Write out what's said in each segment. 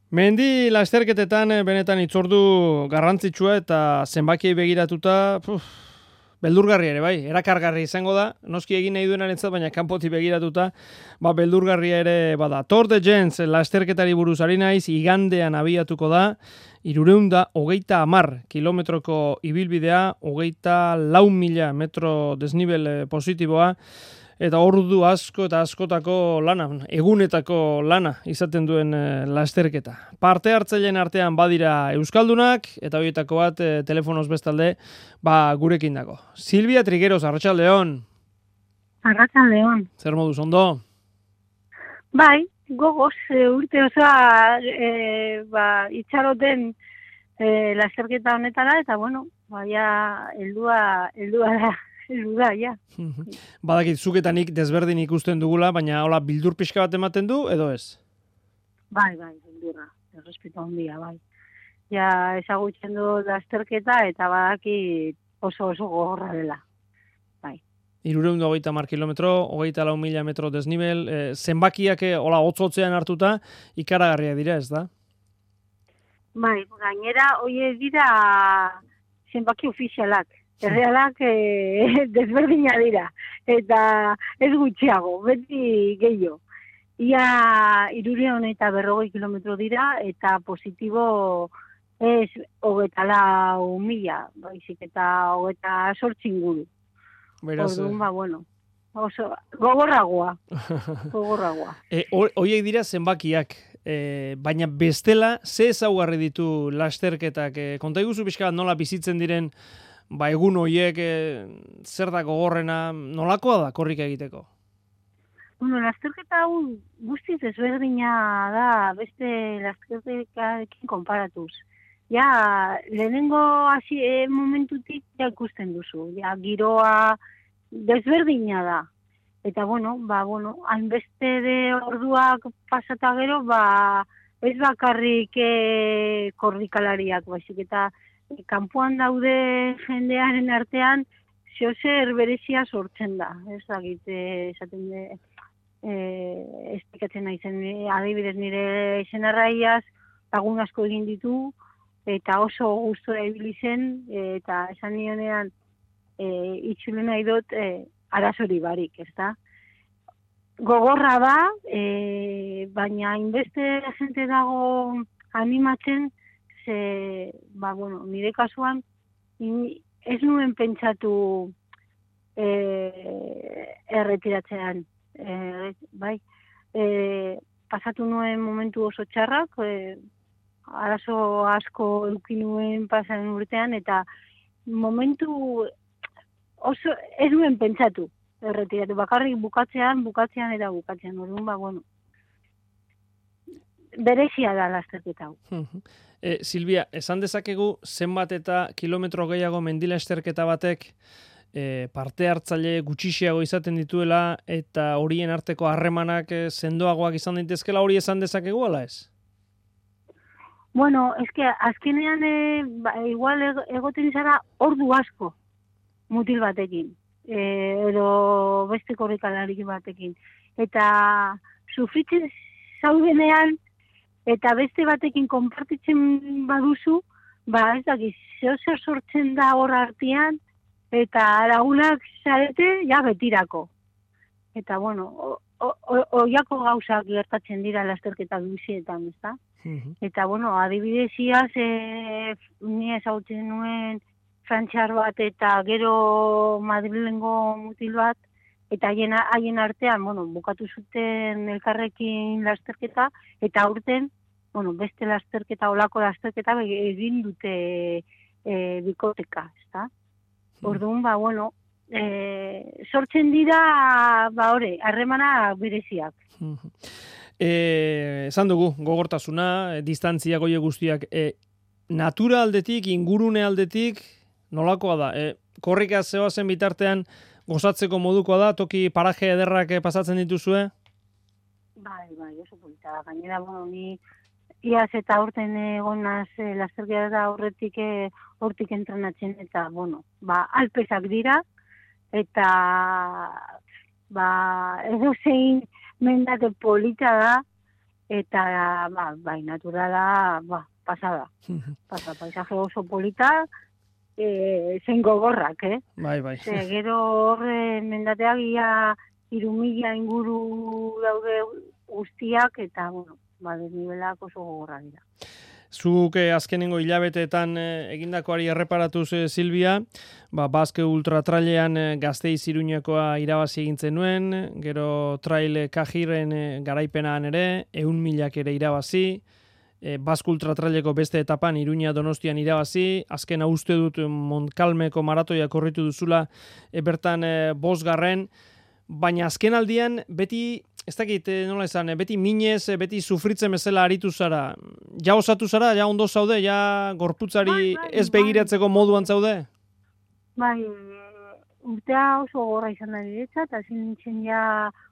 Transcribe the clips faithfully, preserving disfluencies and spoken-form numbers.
Mendi lasterketetan benetan itzordu garrantzitsua eta zenbakiei begiratuta, puf, beldurgarri ere, bai, erakargarri izango da, noski egin nahi duenarentzat, baina kanpotik begiratuta, ba, beldurgarria ere bada. Tour de Gens lasterketari buruz ari naiz, igandean abiatuko da, irureunda hogeita hamar kilometroko ibilbidea, hogeita lau mila metro desnibel positiboa, eta ordu asko eta askotako lana, egunetako lana izaten duen e, lasterketa. Parte hartzaileen artean badira euskaldunak, eta horietako bat e, telefonoz bestalde ba, gurekin dago. Silvia Trigueros, Arratsaldeon. Arratsaldeon. Zer moduz, ondo? Bai, gogoz e, urte osoa e, ba, itxaroten e, lasterketa honetara, eta bueno, baia heldua heldua da. Da, ja. Badakit, zuk eta nik desberdin ikusten dugula, baina hola bildur pixka bat ematen du, edo ez? Bai, bai, bildurra. Errespetu handia, bai. Ja, ezagutzen du lasterketa eta badaki oso oso gogorra dela. Bai. Irureunda hogeita hamar kilometro, hogeita lau mila metro desnibel, e, zenbakiak hola hotzotzean hartuta ikaragarria dira, ez da? Bai, gainera, hoie dira zenbaki ofizialak. Errealak e, desberdina dira, eta ez gutxiago, beti gehiago. Ia irureun eta berrogei kilometro dira, eta positibo ez hogeita lau mila, baizik eta hogeita sortzin guru. Orduan, ba, bueno, oso, gogorragoa, gogorragoa. E, Hoiek dira zenbakiak, e, baina bestela, ze ezaugarri ditu lasterketak? E, konta iguzu pixka nola bizitzen diren, ba, egun horiek e, zer da gogorrena, nolakoa da korrika egiteko? Bueno, lasterketa hau guztiz ezberdina da beste lasterketarekin konparatuz. Ja, lehenengo hasi e, momentutik ja ikusten duzu. Ja, giroa desberdina da. Eta bueno, ba, bueno, hainbeste de orduak pasata gero, ba, ez bakarrik e, korrikalariak, baizik eta kanpoan daude jendearen artean zeozer berezia sortzen da. Ez dakit, esaten de, e, esplikatzen naizen, adibidez nire senarraiaz lagun asko egin ditu, eta oso gustora ibili zen, eta esan nionean e, itxule nahi dut e, arazori barik, ez da? Gogorra da, e, baina hainbeste jente dago animatzen, ze, ba, bueno, nire kasuan, ez nuen pentsatu e, erretiratzean, e, bai, e, pasatu nuen momentu oso txarrak, e, arazo asko eduki nuen pasaren urtean, eta momentu oso ez nuen pentsatu erretiratu, bakarrik bukatzean, bukatzean eta bukatzean, orduan, ba, bueno, berezia da lasterketa hau. E, Silvia, esan dezakegu zenbat eta kilometro gehiago mendilasterketa batek e, parte hartzaile gutxixiago izaten dituela eta horien arteko harremanak e, sendoagoak izan daitezkela, hori esan dezakegu ala ez? Bueno, eske azkenean e, ba, igual egoten zara ordu asko mutil batekin, e, edo beste korrikalari batekin. Eta sufritzen zaudenean, eta beste batekin konpartitzen baduzu, ba ez dakiz, zeozer sortzen da hor artean, eta lagunak zarete, ja betirako. Eta bueno, oiako gauzak gertatzen dira lasterketa guzietan, ez da? Uh-huh. Eta bueno, adibidez iaz, e, ni ezagutzen nuen frantxar bat, eta gero Madrilengo mutil bat, eta haien, haien artean, bueno, bukatu zuten elkarrekin lasterketa, eta aurten, bueno, beste lasterketa, olako lasterketa egin dute e, bikoteka, ezta? Orduan, ba, bueno, e, sortzen dira, ba, hori, harremana bereziak. E, esan dugu, gogortasuna, e, distantziak oie guztiak, e, natura aldetik, ingurune aldetik, nolakoa da? E, korrika zehoazen bitartean, gozatzeko modukoa da, toki paraje ederrak pasatzen dituzue? Bai, bai, oso polita da. Gainera, bueno, ni iaz eta aurten egonaz e, lasterketa horretik e, hortik entrenatzen, eta, bueno, ba, alpesak dira, eta, ba, edo zein mendate polita da, eta ba, bai, naturala, ba, pasada. Pasa, paisaje oso polita, e, zen gogorrak, eh? Bai, bai. Ze, gero horre mendateak ia irumila inguru daude guztiak, eta, bueno, ba, desnibelak oso gogorra dira. Zuk eh, azkenengo hilabeteetan eh, egindakoari erreparatuz, eh, Silvia, ba, Basque Ultra Trailean eh, Gasteiz Iruñekoa irabazi egin zenuen, gero Trail Kajiren eh, garaipenan ere, ehun milak ere irabazi, eh, Basque Ultra Traileko beste etapan Iruña Donostian irabazi, azken uste dut Montkalmeko maratoia korritu duzula, e, bertan eh, bosgarren, baina azken aldian beti, ez dakit nola esan, beti minez, beti sufritzen bezala aritu zara. Ja osatu zara, ja ondo zaude, ja gorputzari bai, bai, ez begiratzeko bai. moduan zaude? Bai, urtea oso gorra izan da niretzat, eta zin nintzen ja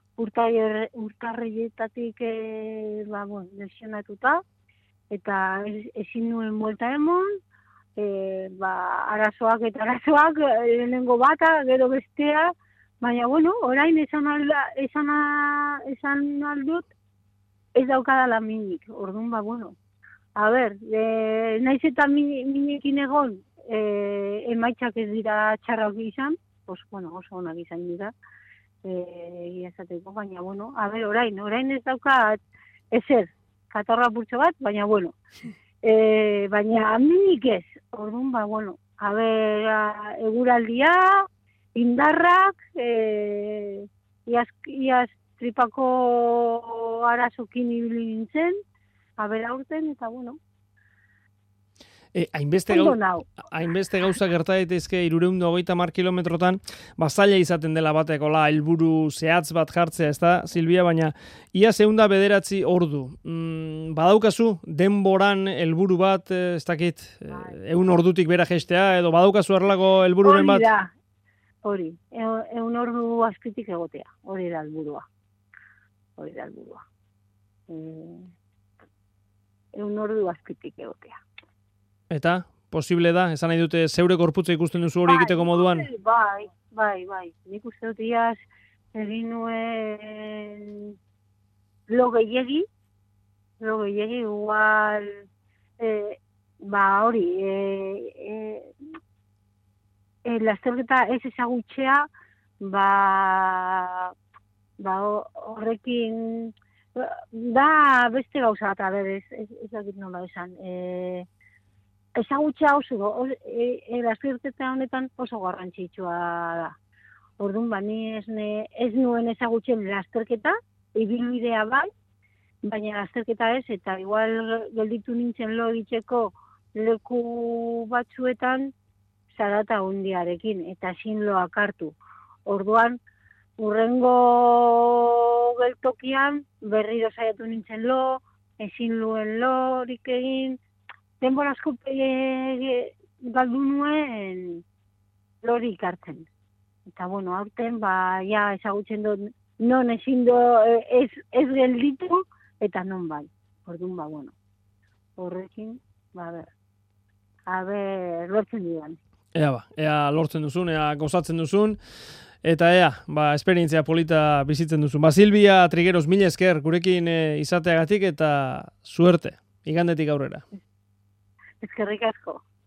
urtarrietatik e, ba, bon, lesionatuta, eta ezin nuen buelta emon, e, ba, arazoak eta arazoak, lehenengo bata, gero bestea, baina, bueno, orain esan, alda, esan, a, esan aldut, ez daukadala minik, orduan, ba, bueno. A ber, e, naiz eta minekin egon, e, emaitzak ez dira txarrak izan, pues, bueno, oso onak izan dira, egia esateko, baina, bueno, a ber, orain, orain ez daukat ezer, katorra purtso bat, baina, bueno, e, baina minik ez, orduan, ba, bueno, a ber, eguraldia, indarrak, e, iaz, iaz tripako arazokin ibili nintzen, abera urten, eta bueno. E, hainbeste, gau, hainbeste gauza gerta daitezke hirurehun eta hogeita hamar kilometrotan, bazaila izaten dela batekola helburu zehatz bat jartzea, ez da, Silvia, baina ia zeunda bederatzi ordu. Mm, badaukazu, denboran helburu bat, ez dakit, ehun ordutik bera gestea, edo badaukazu erlako helbururen bat? Hori da. Hori, egun ordu azkritik egotea, hori da helburua. Hori da helburua. Egun ordu azkritik egotea. Eta, posible da, esan nahi dute zeure korputza ikusten duzu hori egiteko moduan? Bai, bai, bai. Nik uste dut iaz egin nuen lo gehiegi, lo gehiegi igual, eh, ba hori, eh, eh, E, lasterketa ez ezagutzea, ba, ba horrekin, da beste gauza bat, aber, ez, ez, ez dakit nola esan. E, ezagutzea oso, e, e, lasterketa honetan oso garrantzitsua da. Orduan, ba, ni ez, ne, ez nuen ezagutzen lasterketa, ibilbidea bai, baina lasterketa ez, eta igual gelditu nintzen lo egiteko leku batzuetan, zarata hundiarekin, eta ezin loak hartu. Orduan, urrengo geltokian, berriro saiatu nintzen lo, ezin luen lorik egin, denbora asko galdu nuen lorik hartzen. Eta, bueno, aurten, ba, ja, ezagutzen dut, non ezin do, ez, ez gelditu, eta non bai. Orduan, ba, bueno, horrekin, ba, a ber, a ber, lortzen didan. Ea ba, ea lortzen duzun, ea gozatzen duzun, eta ea, ba, esperientzia polita bizitzen duzun. Ba, Silvia Trigueros, mila esker, gurekin e, izateagatik eta suerte, igandetik aurrera. Eskerrik asko.